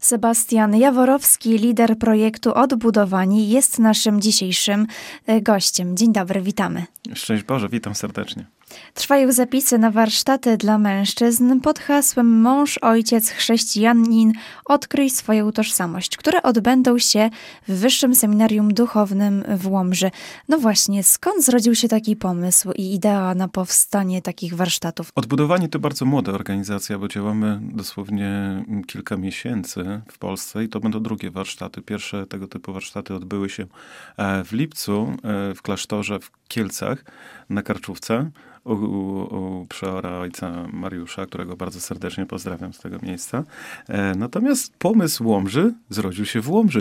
Sebastian Jaworowski, lider projektu Odbudowani, jest naszym dzisiejszym gościem. Dzień dobry, witamy. Szczęść Boże, witam serdecznie. Trwają zapisy na warsztaty dla mężczyzn pod hasłem Mąż, ojciec, chrześcijanin, odkryj swoją tożsamość, które odbędą się w Wyższym Seminarium Duchownym w Łomży. No właśnie, skąd zrodził się taki pomysł i idea na powstanie takich warsztatów? Odbudowani to bardzo młoda organizacja, bo działamy dosłownie kilka miesięcy w Polsce i to będą drugie warsztaty. Pierwsze tego typu warsztaty odbyły się w lipcu w klasztorze w Kielcach na Karczówce u przeora ojca Mariusza, którego bardzo serdecznie pozdrawiam z tego miejsca. Natomiast pomysł Łomży zrodził się w Łomży.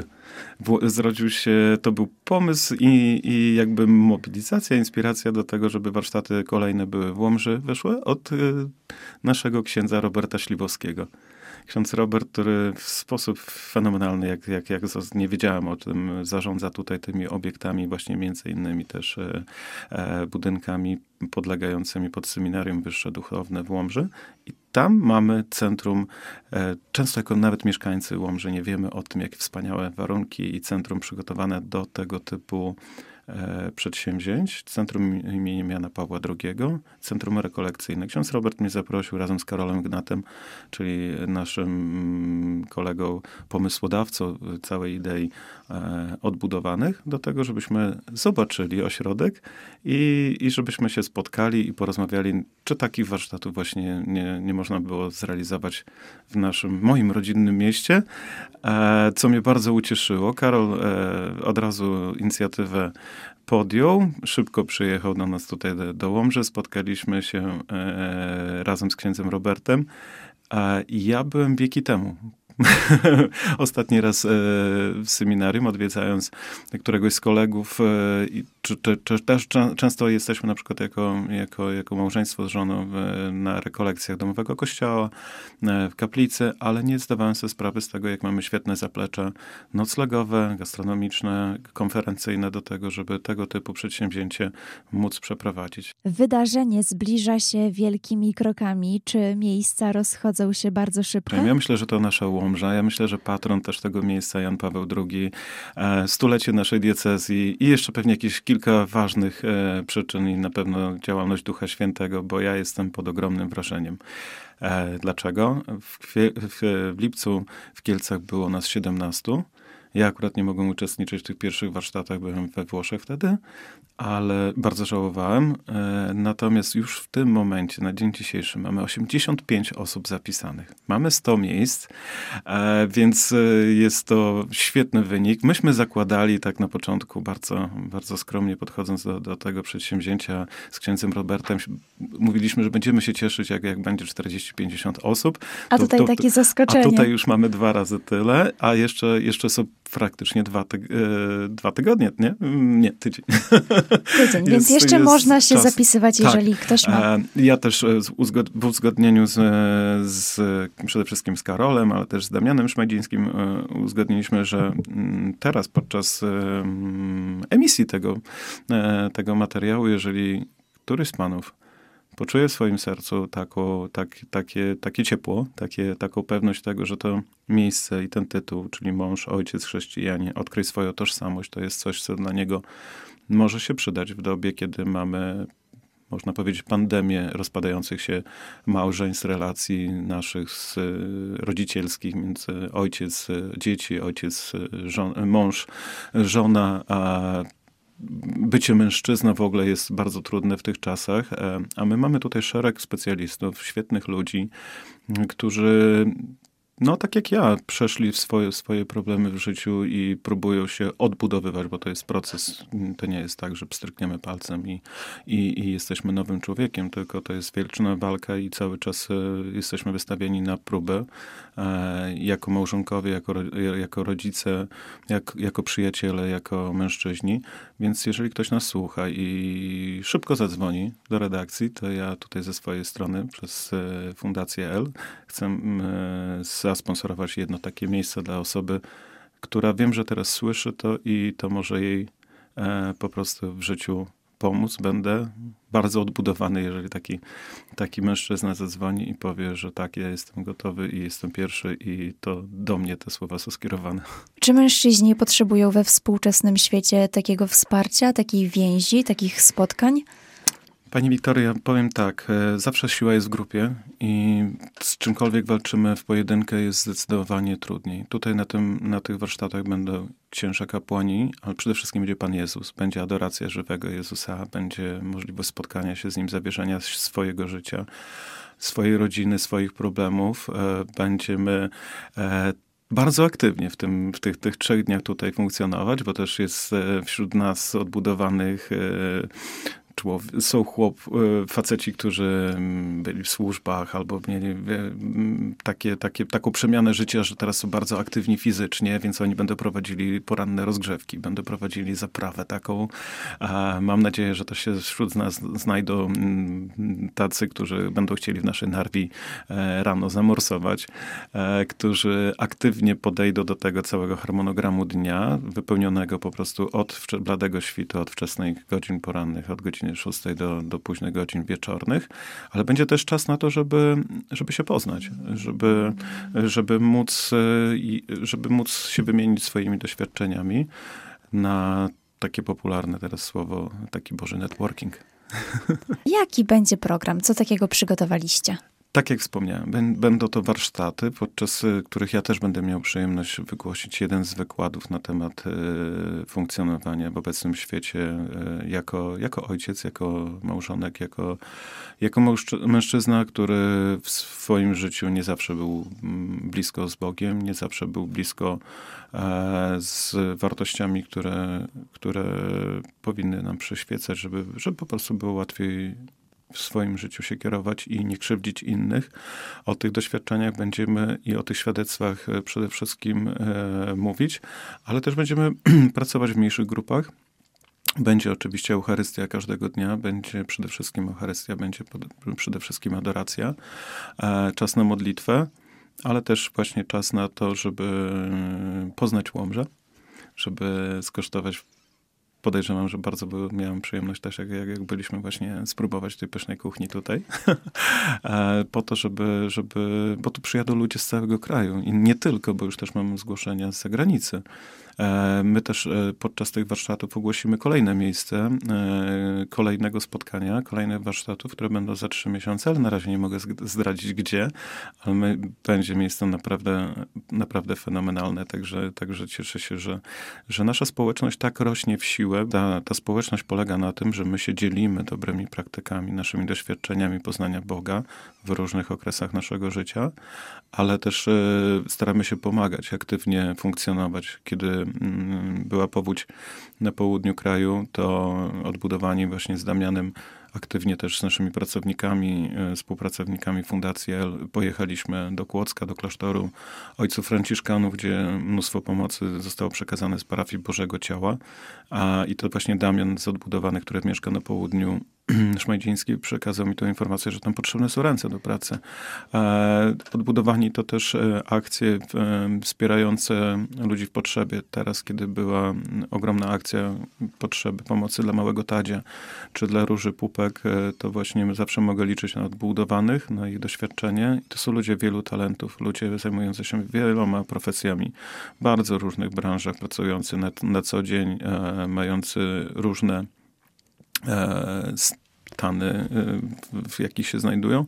To był pomysł i jakby mobilizacja, inspiracja do tego, żeby warsztaty kolejne były w Łomży, wyszły od naszego księdza Roberta Śliwowskiego. Ksiądz Robert, który w sposób fenomenalny, jak nie wiedziałem o tym, zarządza tutaj tymi obiektami, właśnie między innymi też budynkami podlegającymi pod Seminarium Wyższe Duchowne w Łomży. I tam mamy centrum, często jako nawet mieszkańcy Łomży nie wiemy o tym, jakie wspaniałe warunki i centrum przygotowane do tego typu przedsięwzięć. Centrum imienia Jana Pawła II, Centrum Rekolekcyjne. Ksiądz Robert mnie zaprosił razem z Karolem Gnatem, czyli naszym kolegą, pomysłodawcą całej idei odbudowanych, do tego, żebyśmy zobaczyli ośrodek i żebyśmy się spotkali i porozmawiali, czy takich warsztatów właśnie nie można było zrealizować w moim rodzinnym mieście, co mnie bardzo ucieszyło. Karol od razu inicjatywę podjął, szybko przyjechał do nas tutaj do Łomży, spotkaliśmy się razem z księdzem Robertem. Ja byłem wieki temu. Ostatni raz w seminarium, odwiedzając któregoś z kolegów, też często jesteśmy na przykład jako małżeństwo z żoną na rekolekcjach domowego kościoła, w kaplicy, ale nie zdawałem sobie sprawy z tego, jak mamy świetne zaplecze noclegowe, gastronomiczne, konferencyjne do tego, żeby tego typu przedsięwzięcie móc przeprowadzić. Wydarzenie zbliża się wielkimi krokami. Czy miejsca rozchodzą się bardzo szybko? Ja myślę, że to nasza Łomża. Ja myślę, że patron też tego miejsca, Jan Paweł II, stulecie naszej diecezji i jeszcze pewnie jakieś kilka ważnych przyczyn i na pewno działalność Ducha Świętego, bo ja jestem pod ogromnym wrażeniem. Dlaczego? W lipcu w Kielcach było nas 17. Ja akurat nie mogłem uczestniczyć w tych pierwszych warsztatach, byłem we Włoszech wtedy, ale bardzo żałowałem. Natomiast już w tym momencie, na dzień dzisiejszy, mamy 85 osób zapisanych. Mamy 100 miejsc, więc jest to świetny wynik. Myśmy zakładali tak na początku, bardzo, bardzo skromnie podchodząc do tego przedsięwzięcia z księdzem Robertem, mówiliśmy, że będziemy się cieszyć, jak będzie 40-50 osób. A tutaj takie zaskoczenie. A tutaj już mamy 2 razy tyle, a jeszcze są praktycznie 2 tygodnie, nie? Nie, tydzień. Tydzień, więc jeszcze można się zapisywać, jeżeli ktoś ma. Ja też w uzgodnieniu przede wszystkim z Karolem, ale też z Damianem Szmajdzińskim uzgodniliśmy, że teraz podczas emisji tego materiału, jeżeli któryś z panów poczuje w swoim sercu takie ciepło, taką pewność tego, że to miejsce i ten tytuł, czyli Mąż, Ojciec, Chrześcijanin, odkryj swoją tożsamość, to jest coś, co dla niego może się przydać w dobie, kiedy mamy, można powiedzieć, pandemię rozpadających się małżeństw, relacji naszych rodzicielskich między ojciec, dzieci, ojciec, mąż, żona, a bycie mężczyzną w ogóle jest bardzo trudne w tych czasach, a my mamy tutaj szereg specjalistów, świetnych ludzi, którzy tak jak ja, przeszli swoje problemy w życiu i próbują się odbudowywać, bo to jest proces. To nie jest tak, że pstrykniemy palcem i jesteśmy nowym człowiekiem, tylko to jest wieczna walka i cały czas jesteśmy wystawieni na próbę jako małżonkowie, jako rodzice, jako przyjaciele, jako mężczyźni. Więc jeżeli ktoś nas słucha i szybko zadzwoni do redakcji, to ja tutaj ze swojej strony przez Fundację L chcę zasponsorować jedno takie miejsce dla osoby, która wiem, że teraz słyszy to i to może jej po prostu w życiu pomóc, będę bardzo odbudowany, jeżeli taki mężczyzna zadzwoni i powie, że tak, ja jestem gotowy i jestem pierwszy i to do mnie te słowa są skierowane. Czy mężczyźni potrzebują we współczesnym świecie takiego wsparcia, takiej więzi, takich spotkań? Pani Wiktoria, powiem tak, zawsze siła jest w grupie i z czymkolwiek walczymy w pojedynkę jest zdecydowanie trudniej. Tutaj na tych warsztatach będą księża kapłani, ale przede wszystkim będzie Pan Jezus. Będzie adoracja żywego Jezusa, będzie możliwość spotkania się z Nim, zawierzenia swojego życia, swojej rodziny, swoich problemów. Będziemy bardzo aktywnie w tych 3 dniach tutaj funkcjonować, bo też jest wśród nas odbudowanych są faceci, którzy byli w służbach albo mieli taką przemianę życia, że teraz są bardzo aktywni fizycznie, więc oni będą prowadzili poranne rozgrzewki, będą prowadzili zaprawę taką. Mam nadzieję, że to się wśród nas znajdą tacy, którzy będą chcieli w naszej Narwi rano zamorsować, którzy aktywnie podejdą do tego całego harmonogramu dnia, wypełnionego po prostu od bladego świtu, od wczesnych godzin porannych, od godziny 6 do późnych godzin wieczornych, ale będzie też czas na to, żeby się poznać, żeby móc się wymienić swoimi doświadczeniami na takie popularne teraz słowo, taki Boży networking. Jaki będzie program? Co takiego przygotowaliście? Tak jak wspomniałem, będą to warsztaty, podczas których ja też będę miał przyjemność wygłosić jeden z wykładów na temat funkcjonowania w obecnym świecie jako ojciec, jako małżonek, jako mężczyzna, który w swoim życiu nie zawsze był blisko z Bogiem, nie zawsze był blisko z wartościami, które powinny nam przyświecać, żeby po prostu było łatwiej w swoim życiu się kierować i nie krzywdzić innych. O tych doświadczeniach będziemy i o tych świadectwach przede wszystkim mówić, ale też będziemy pracować w mniejszych grupach. Będzie oczywiście Eucharystia każdego dnia, będzie przede wszystkim Eucharystia, będzie przede wszystkim adoracja, czas na modlitwę, ale też właśnie czas na to, żeby poznać Łomżę, żeby skosztować. Podejrzewam, że bardzo miałem przyjemność też, jak byliśmy właśnie spróbować tej pysznej kuchni tutaj. Po to, bo tu przyjadą ludzie z całego kraju. I nie tylko, bo już też mam zgłoszenia z zagranicy. My też podczas tych warsztatów ogłosimy kolejne miejsce, kolejnego spotkania, kolejnych warsztatów, które będą za 3 miesiące, ale na razie nie mogę zdradzić gdzie, ale będzie miejsce naprawdę fenomenalne, także cieszę się, że nasza społeczność tak rośnie w siłę. Ta społeczność polega na tym, że my się dzielimy dobrymi praktykami, naszymi doświadczeniami poznania Boga w różnych okresach naszego życia, ale też staramy się pomagać, aktywnie funkcjonować. Kiedy była powódź na południu kraju, to odbudowani właśnie z Damianem, aktywnie też z naszymi pracownikami, współpracownikami Fundacji El, pojechaliśmy do Kłodzka, do klasztoru ojców franciszkanów, gdzie mnóstwo pomocy zostało przekazane z parafii Bożego Ciała. I to właśnie Damian z Odbudowany, który mieszka na południu Szmajdzińskiej, przekazał mi tę informację, że tam potrzebne są ręce do pracy. Odbudowani to też akcje wspierające ludzi w potrzebie. Teraz, kiedy była ogromna akcja potrzeby pomocy dla małego Tadzia, czy dla Róży Pupek, to właśnie zawsze mogę liczyć na Odbudowanych, na ich doświadczenie. I to są ludzie wielu talentów, ludzie zajmujący się wieloma profesjami, w bardzo różnych branżach, pracujący na co dzień, mający różne stany, w jakich się znajdują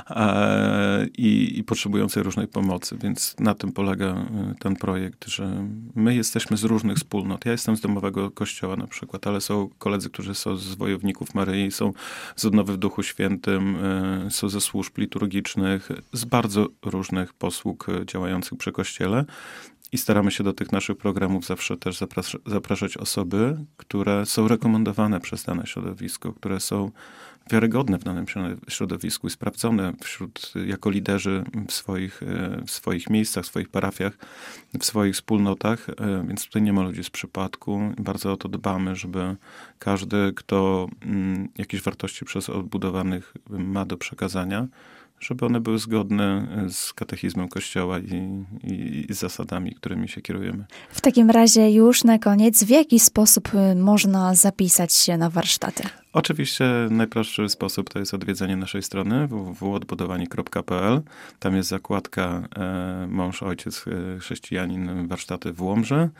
i potrzebujące różnej pomocy. Więc na tym polega ten projekt, że my jesteśmy z różnych wspólnot. Ja jestem z Domowego Kościoła na przykład, ale są koledzy, którzy są z Wojowników Maryi, są z Odnowy w Duchu Świętym, są ze służb liturgicznych, z bardzo różnych posług działających przy Kościele. I staramy się do tych naszych programów zawsze też zapraszać osoby, które są rekomendowane przez dane środowisko, które są wiarygodne w danym środowisku i sprawdzone jako liderzy w swoich miejscach, w swoich parafiach, w swoich wspólnotach. Więc tutaj nie ma ludzi z przypadku. Bardzo o to dbamy, żeby każdy, kto jakieś wartości przez Odbudowanych ma do przekazania, żeby one były zgodne z katechizmem Kościoła i z zasadami, którymi się kierujemy. W takim razie już na koniec, w jaki sposób można zapisać się na warsztaty? Oczywiście najprostszy sposób to jest odwiedzenie naszej strony www.odbudowanie.pl. Tam jest zakładka Mąż, Ojciec, Chrześcijanin, warsztaty w Łomży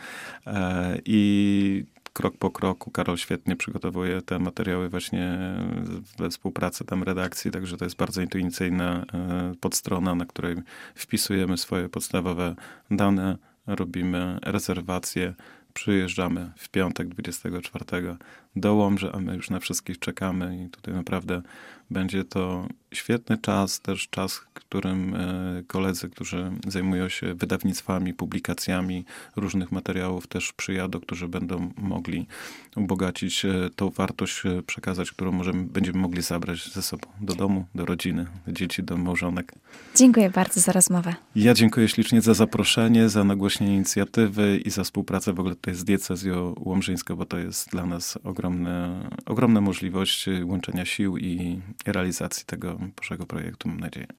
i krok po kroku Karol świetnie przygotowuje te materiały właśnie we współpracy tam redakcji, także to jest bardzo intuicyjna podstrona, na której wpisujemy swoje podstawowe dane, robimy rezerwację, przyjeżdżamy w piątek 24 do Łomży, a my już na wszystkich czekamy i tutaj naprawdę będzie to świetny czas, też czas, w którym koledzy, którzy zajmują się wydawnictwami, publikacjami różnych materiałów też przyjadą, którzy będą mogli ubogacić tą wartość, przekazać, którą będziemy mogli zabrać ze sobą do domu, do rodziny, do dzieci, do małżonek. Dziękuję bardzo za rozmowę. Ja dziękuję ślicznie za zaproszenie, za nagłośnienie inicjatywy i za współpracę w ogóle tutaj z diecezją łomżyńską, bo to jest dla nas ogromna możliwość łączenia sił i realizacji tego Bożego projektu, mam nadzieję.